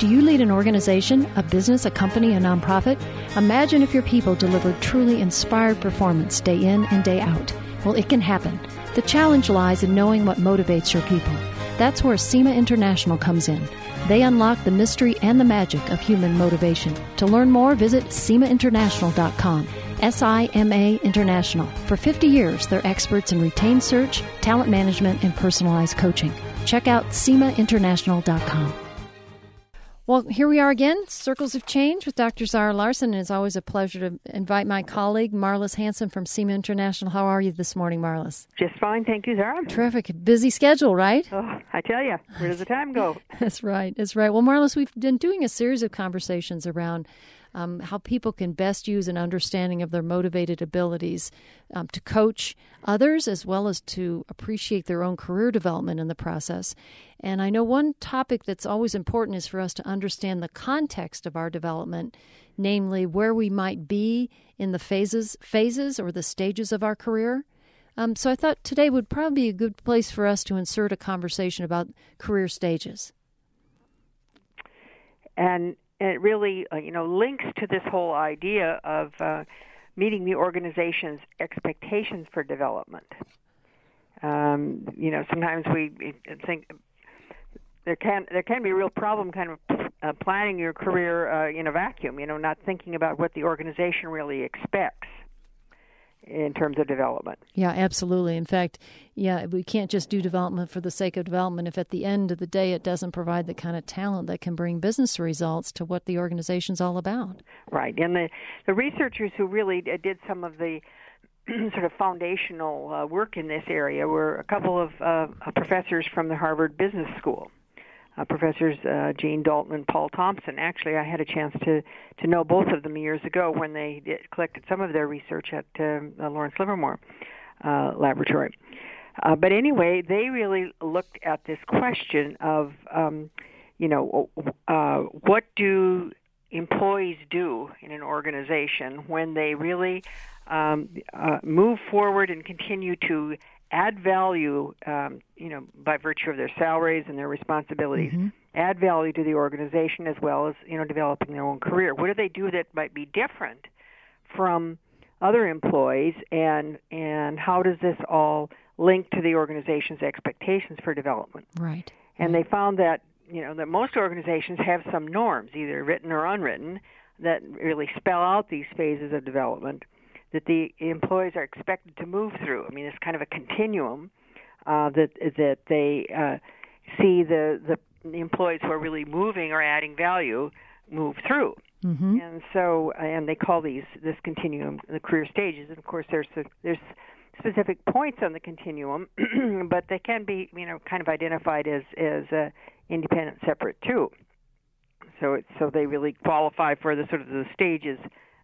Do you lead an organization, a business, a company, a nonprofit? Imagine if your people delivered truly inspired performance day in and day out. Well, it can happen. The challenge lies in knowing what motivates your people. That's where SEMA International comes in. They unlock the mystery and the magic of human motivation. To learn more, visit SEMAinternational.com. SIMA International. For 50 years, they're experts in retained search, talent management, and personalized coaching. Check out SEMAinternational.com. Well, here we are again, Circles of Change with Dr. Zara Larsson. And it's always a pleasure to invite my colleague, Marlis Hanson from SEMA International. How are you this morning, Marlis? Just fine, thank you, Zara. Terrific. Busy schedule, right? Oh, I tell you, where does the time go? That's right. Well, Marlis, we've been doing a series of conversations around how people can best use an understanding of their motivated abilities to coach others as well as to appreciate their own career development in the process. And I know one topic that's always important is for us to understand the context of our development, namely where we might be in the phases or the stages of our career. So I thought today would probably be a good place for us to insert a conversation about career stages. And it really, links to this whole idea of meeting the organization's expectations for development. Sometimes we think there can be a real problem kind of planning your career in a vacuum, not thinking about what the organization really expects in terms of development. Yeah, absolutely. In fact, we can't just do development for the sake of development if at the end of the day it doesn't provide the kind of talent that can bring business results to what the organization's all about. Right. And the researchers who really did some of the sort of foundational work in this area were a couple of professors from the Harvard Business School. Professors Gene Dalton and Paul Thompson. Actually, I had a chance to know both of them years ago when they collected some of their research at Lawrence Livermore Laboratory. But anyway, they really looked at this question of, what do employees do in an organization when they really move forward and continue to add value, by virtue of their salaries and their responsibilities, add value to the organization as well as, developing their own career. What do they do that might be different from other employees, and how does this all link to the organization's expectations for development? Right. And they found that, that most organizations have some norms, either written or unwritten, that really spell out these phases of development that the employees are expected to move through. I mean, it's kind of a continuum that they see the employees who are really moving or adding value move through. Mm-hmm. And they call this continuum the career stages. And of course, there's specific points on the continuum, but they can be kind of identified as independent, separate too. So they really qualify for the sort of the stages,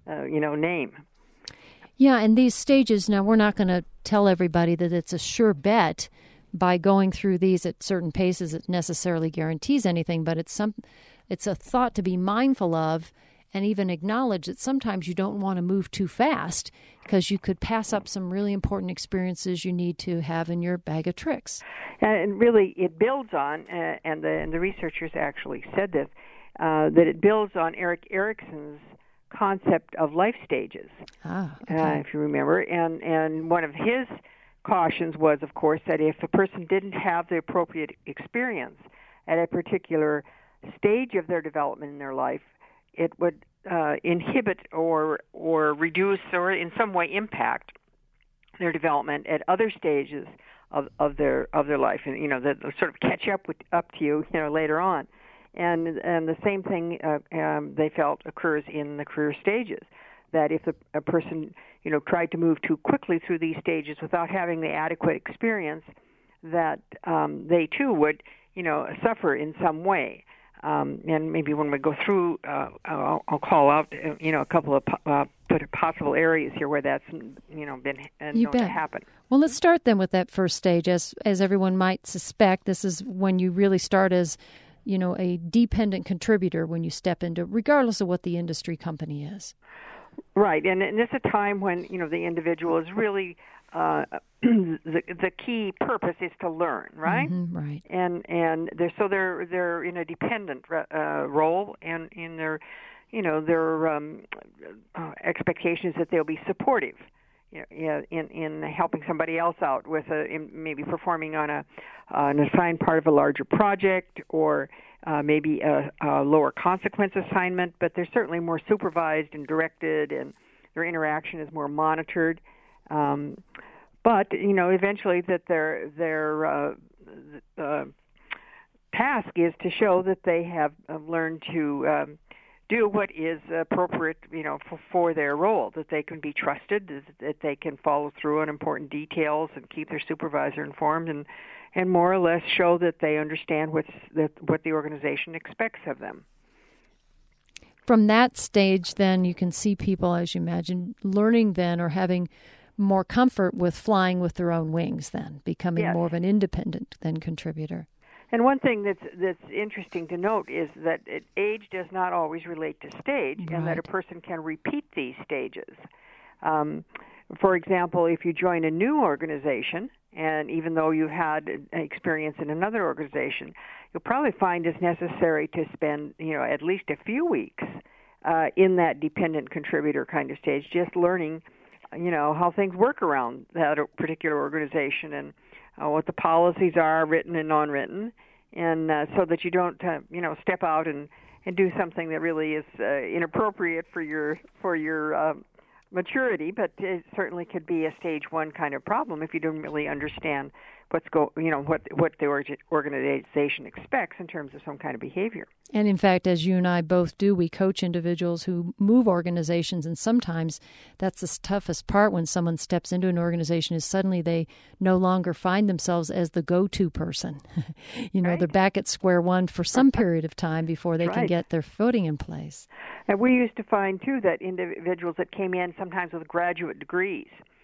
name. Yeah, and these stages, now we're not going to tell everybody that it's a sure bet by going through these at certain paces it necessarily guarantees anything, but it's a thought to be mindful of and even acknowledge that sometimes you don't want to move too fast because you could pass up some really important experiences you need to have in your bag of tricks. And really it builds on, and the researchers actually said this, that it builds on Erik Erikson's concept of life stages, okay. If you remember. And one of his cautions was, of course, that if a person didn't have the appropriate experience at a particular stage of their development in their life, it would inhibit or reduce or in some way impact their development at other stages of their life, and that sort of catch up to you later on. And the same thing they felt occurs in the career stages, that if a person tried to move too quickly through these stages without having the adequate experience, that they too would suffer in some way. And maybe when we go through, I'll call out a couple of possible areas here where that's been known to happen. Well, let's start then with that first stage. As everyone might suspect, this is when you really start as a dependent contributor when you step into, regardless of what the industry company is. Right, and it's a time when the individual is really the key purpose is to learn, right? Mm-hmm, right. And they're in a dependent role, and in their their expectations that they'll be supportive, in helping somebody else out with maybe performing on an assigned part of a larger project, or maybe a lower consequence assignment. But they're certainly more supervised and directed, and their interaction is more monitored. But eventually that their task is to show that they have learned to do what is appropriate, for their role, that they can be trusted, that they can follow through on important details and keep their supervisor informed, and more or less show that they understand what the organization expects of them. From that stage, then, you can see people, as you imagine, learning then or having more comfort with flying with their own wings then, becoming Yes. more of an independent then contributor. And one thing that's interesting to note is that age does not always relate to stage, Right. and that a person can repeat these stages. For example, if you join a new organization, and even though you had experience in another organization, you'll probably find it's necessary to spend, at least a few weeks in that dependent contributor kind of stage, just learning, how things work around that particular organization, and what the policies are, written and non-written, and so that you don't, step out and do something that really is inappropriate for your maturity. But it certainly could be a stage one kind of problem if you don't really understand what the organization expects in terms of some kind of behavior. And in fact, as you and I both do, we coach individuals who move organizations, and sometimes that's the toughest part when someone steps into an organization is suddenly they no longer find themselves as the go-to person. Right. They're back at square one for some period of time before they can Right. get their footing in place. And we used to find, too, that individuals that came in sometimes with graduate degrees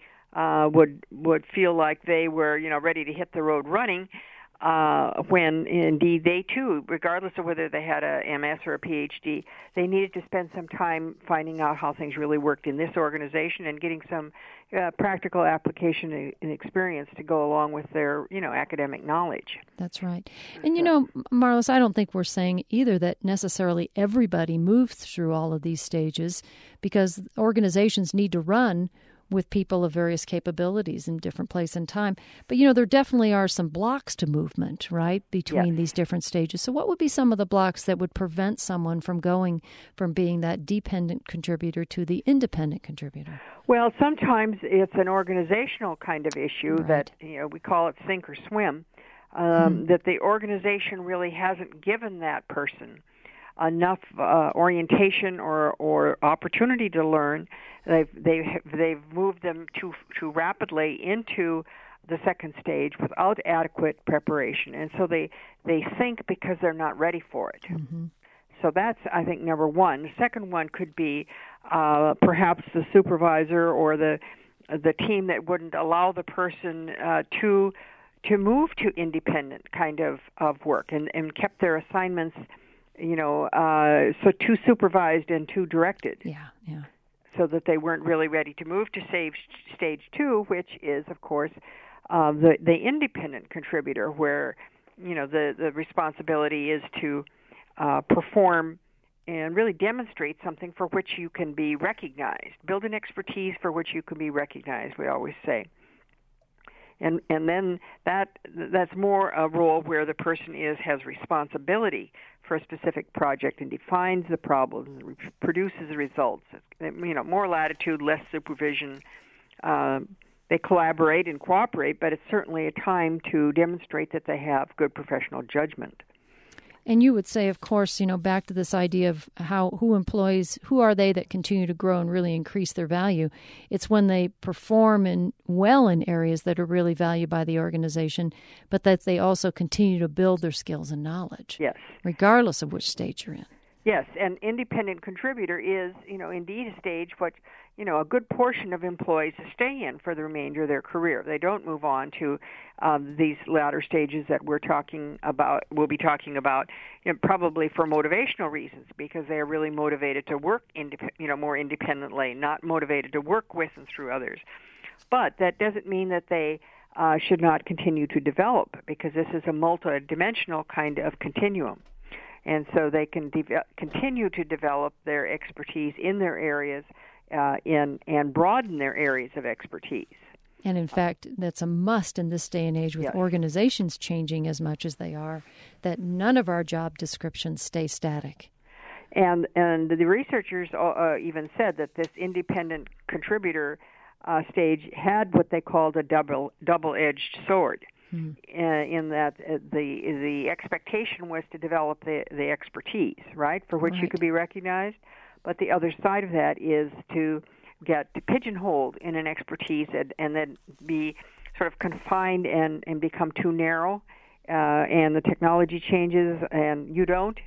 would feel like they were, ready to hit the road running, when indeed they too, regardless of whether they had a MS or a PhD, they needed to spend some time finding out how things really worked in this organization and getting some practical application and experience to go along with their, academic knowledge. That's right. And, Marlis, I don't think we're saying either that necessarily everybody moves through all of these stages, because organizations need to run with people of various capabilities in different place and time. But, there definitely are some blocks to movement, right, between Yes. these different stages. So what would be some of the blocks that would prevent someone from going from being that dependent contributor to the independent contributor? Well, sometimes it's an organizational kind of issue Right. that, we call it sink or swim, that the organization really hasn't given that person enough orientation or opportunity to learn. They've moved them too rapidly into the second stage without adequate preparation, and so they sink because they're not ready for it. Mm-hmm. So that's, I think, number one. The second one could be perhaps the supervisor or the team that wouldn't allow the person to move to independent kind of work, and kept their assignments, so too supervised and too directed. Yeah. So that they weren't really ready to move to stage two, which is, of course, the independent contributor, where, the responsibility is to perform and really demonstrate something for which you can be recognized. Build an expertise for which you can be recognized, we always say. And then that's more a role where the person has responsibility for a specific project and defines the problems, produces the results. More latitude, less supervision. They collaborate and cooperate, but it's certainly a time to demonstrate that they have good professional judgment. And you would say, of course, back to this idea of who are they that continue to grow and really increase their value? It's when they perform well in areas that are really valued by the organization, but that they also continue to build their skills and knowledge. Yes. Regardless of which stage you're in. Yes, and independent contributor is, indeed a stage what, a good portion of employees stay in for the remainder of their career. They don't move on to these latter stages that we'll be talking about, probably for motivational reasons, because they are really motivated to work more independently, not motivated to work with and through others. But that doesn't mean that they should not continue to develop, because this is a multidimensional kind of continuum. And so they can continue to develop their expertise in their areas and broaden their areas of expertise. And in fact, that's a must in this day and age with organizations changing as much as they are, that none of our job descriptions stay static. And the researchers even said that this independent contributor stage had what they called a double-edged sword, in that the expectation was to develop the expertise, right, for which you could be recognized. But the other side of that is to get pigeonholed in an expertise and then be sort of confined and become too narrow, and the technology changes and you don't,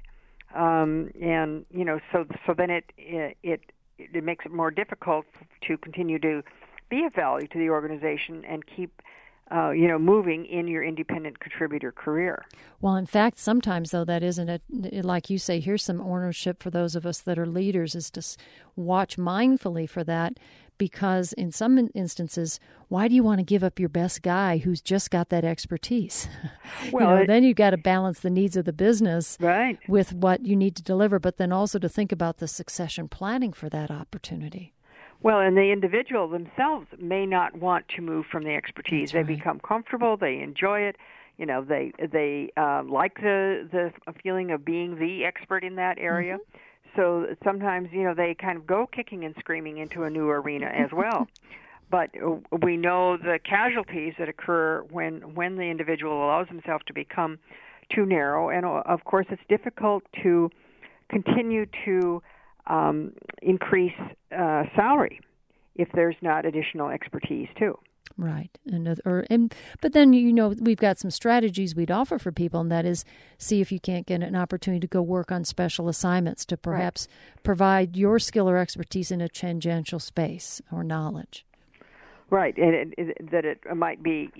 and so then it makes it more difficult to continue to be of value to the organization and keep moving in your independent contributor career. Well, in fact, sometimes, though, that isn't it. Like you say, here's some ownership for those of us that are leaders, is to watch mindfully for that, because in some instances, why do you want to give up your best guy who's just got that expertise? Well, then you've got to balance the needs of the business with what you need to deliver, but then also to think about the succession planning for that opportunity. Well, and the individual themselves may not want to move from the expertise. They become comfortable. They enjoy it. They like the feeling of being the expert in that area. Mm-hmm. So sometimes, they kind of go kicking and screaming into a new arena as well. But we know the casualties that occur when the individual allows himself to become too narrow. And, of course, it's difficult to continue to increase salary if there's not additional expertise too. Right. But then, we've got some strategies we'd offer for people, and that is see if you can't get an opportunity to go work on special assignments to perhaps provide your skill or expertise in a tangential space or knowledge. Right. And that it might be,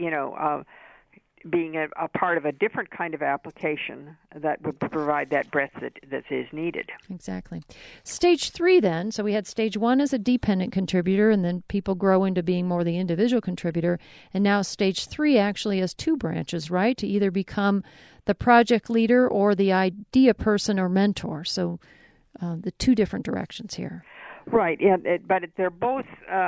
being a part of a different kind of application that would provide that breadth that is needed. Exactly. Stage 3 then, so we had stage 1 as a dependent contributor, and then people grow into being more the individual contributor, and now stage 3 actually has 2 branches, right, to either become the project leader or the idea person or mentor, so the 2 different directions here. Right, but they're both,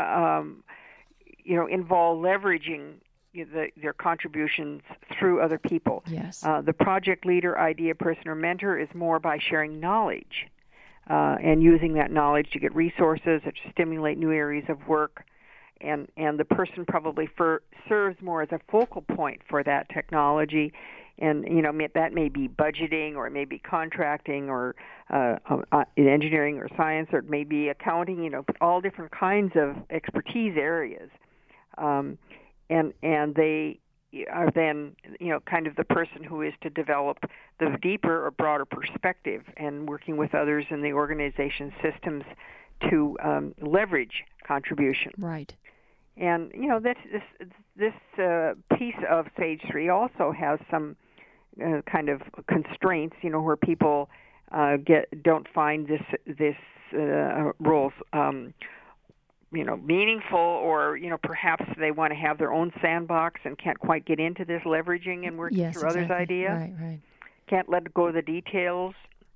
involve leveraging their contributions through other people. Yes. The project leader, idea person, or mentor is more by sharing knowledge and using that knowledge to get resources or to stimulate new areas of work. And the person probably serves more as a focal point for that technology. And, that may be budgeting, or it may be contracting, or engineering or science, or it may be accounting, all different kinds of expertise areas. And they are then, kind of the person who is to develop the deeper or broader perspective and working with others in the organization systems to leverage contribution. Right. And, this piece of stage 3 also has some kind of constraints, where people don't find this roles meaningful, or, perhaps they want to have their own sandbox and can't quite get into this leveraging and working through others' ideas. Right. Can't let go of the details.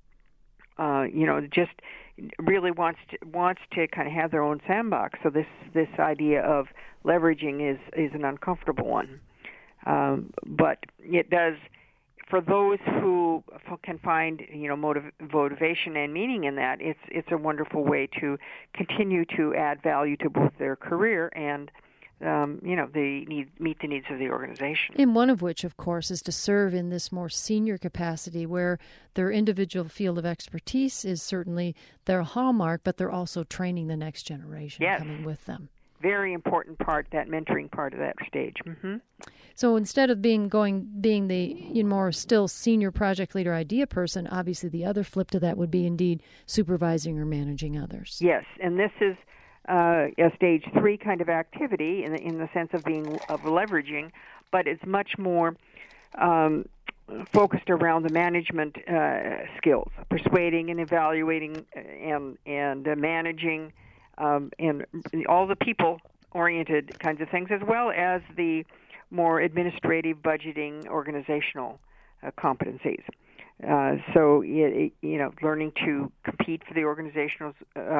Just really wants to kind of have their own sandbox. So this idea of leveraging is an uncomfortable one. But it does, for those who can find motivation and meaning in that, it's a wonderful way to continue to add value to both their career and meet the needs of the organization. And one of which, of course, is to serve in this more senior capacity where their individual field of expertise is certainly their hallmark, but they're also training the next generation coming with them. Very important part, that mentoring part of that stage. Mm-hmm. So instead of being the more still senior project leader idea person, obviously the other flip to that would be indeed supervising or managing others. Yes, and this is a stage 3 kind of activity in the sense of leveraging, but it's much more focused around the management skills, persuading and evaluating and managing. And all the people oriented kinds of things, as well as the more administrative, budgeting, organizational competencies. So, learning to compete for the organization's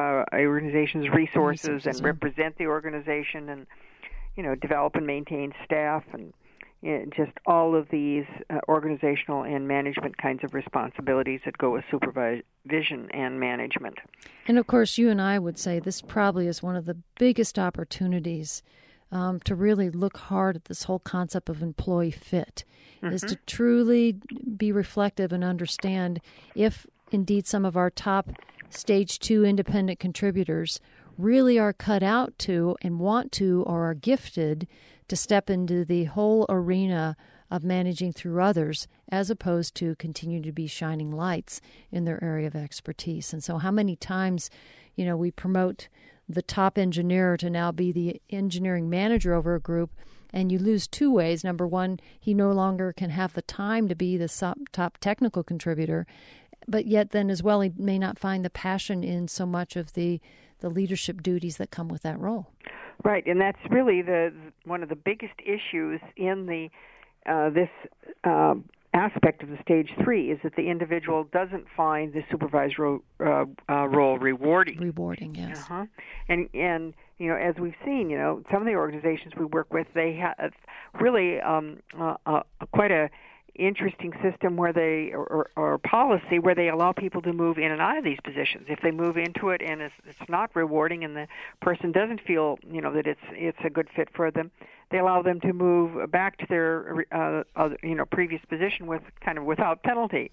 resources and represent the organization, and develop and maintain staff, and just all of these organizational and management kinds of responsibilities that go with supervision and management. And of course, you and I would say this probably is one of the biggest opportunities to really look hard at this whole concept of employee fit, is to truly be reflective and understand if indeed some of our top stage 2 independent contributors really are cut out to and want to or are gifted to step into the whole arena of managing through others, as opposed to continue to be shining lights in their area of expertise. And so how many times, we promote the top engineer to now be the engineering manager over a group, and you lose two ways. Number one, he no longer can have the time to be the top technical contributor, but yet then as well he may not find the passion in so much of the leadership duties that come with that role. Right, and that's really one of the biggest issues in the this aspect of the stage 3, is that the individual doesn't find the supervisor role rewarding. Rewarding, yes. And as we've seen, some of the organizations we work with, they have really quite a interesting system where they or policy where they allow people to move in and out of these positions. If they move into it and it's not rewarding, and the person doesn't feel that it's a good fit for them, they allow them to move back to their previous position without penalty.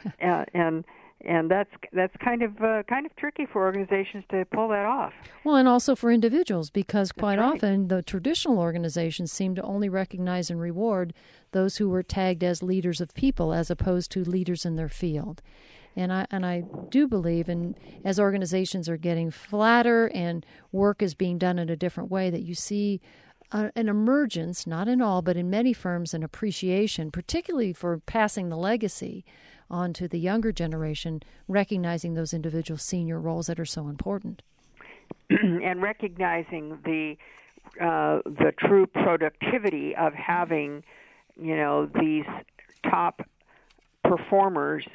And that's kind of tricky for organizations to pull that off. Well, and also for individuals, because quite often the traditional organizations seem to only recognize and reward those who were tagged as leaders of people, as opposed to leaders in their field. And I do believe, and as organizations are getting flatter and work is being done in a different way, that you see an emergence, not in all, but in many firms, an appreciation, particularly for passing the legacy on to the younger generation, recognizing those individual senior roles that are so important. And recognizing the true productivity of having, these top performers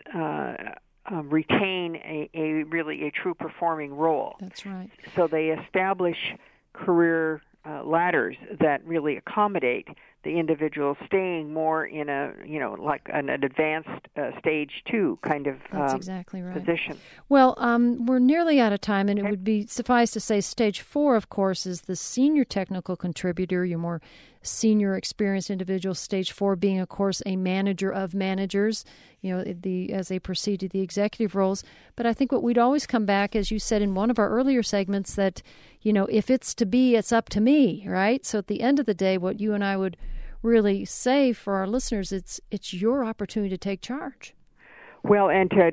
retain a really true performing role. That's right. So they establish career ladders that really accommodate the individual staying more in like an advanced stage 2 kind of That's exactly right. position. Well, we're nearly out of time, and it would be suffice to say stage 4, of course, is the senior technical contributor, your more senior experienced individual. Stage 4 being, of course, a manager of managers, as they proceed to the executive roles. But I think what we'd always come back, as you said in one of our earlier segments, that, if it's to be, it's up to me, right? So at the end of the day, what you and I would really say for our listeners, it's your opportunity to take charge. Well, and to,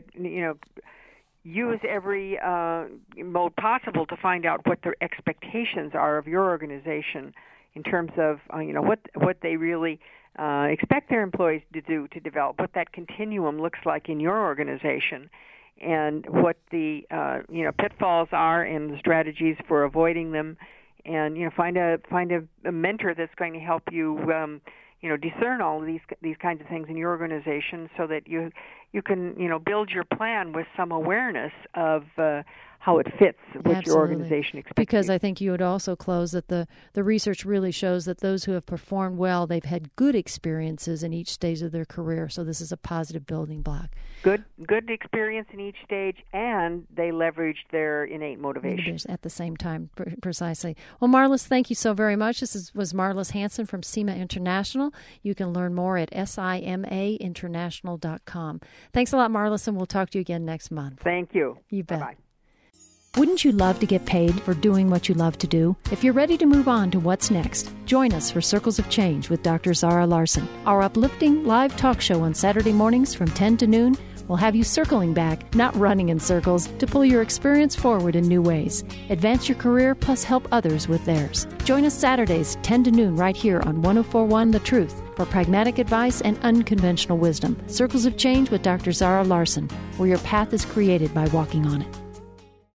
use every mode possible to find out what their expectations are of your organization in terms of, what they really expect their employees to do to develop, what that continuum looks like in your organization, and what the pitfalls are and the strategies for avoiding them, and find a mentor that's going to help you discern all of these kinds of things in your organization, so that you can build your plan with some awareness of how it fits with your organization expectations. Because I think you would also close that the research really shows that those who have performed well, they've had good experiences in each stage of their career. So this is a positive building block. Good experience in each stage, and they leveraged their innate motivation at the same time, precisely. Well, Marlis, thank you so very much. This was Marlis Hanson from CIMA International. You can learn more at simainternational.com. Thanks a lot, Marlis, and we'll talk to you again next month. Thank you. You bet. Bye-bye. Wouldn't you love to get paid for doing what you love to do? If you're ready to move on to what's next, join us for Circles of Change with Dr. Zara Larson. Our uplifting live talk show on Saturday mornings from 10 to noon will have you circling back, not running in circles, to pull your experience forward in new ways. Advance your career plus help others with theirs. Join us Saturdays, 10 to noon, right here on 104.1 The Truth for pragmatic advice and unconventional wisdom. Circles of Change with Dr. Zara Larson, where your path is created by walking on it.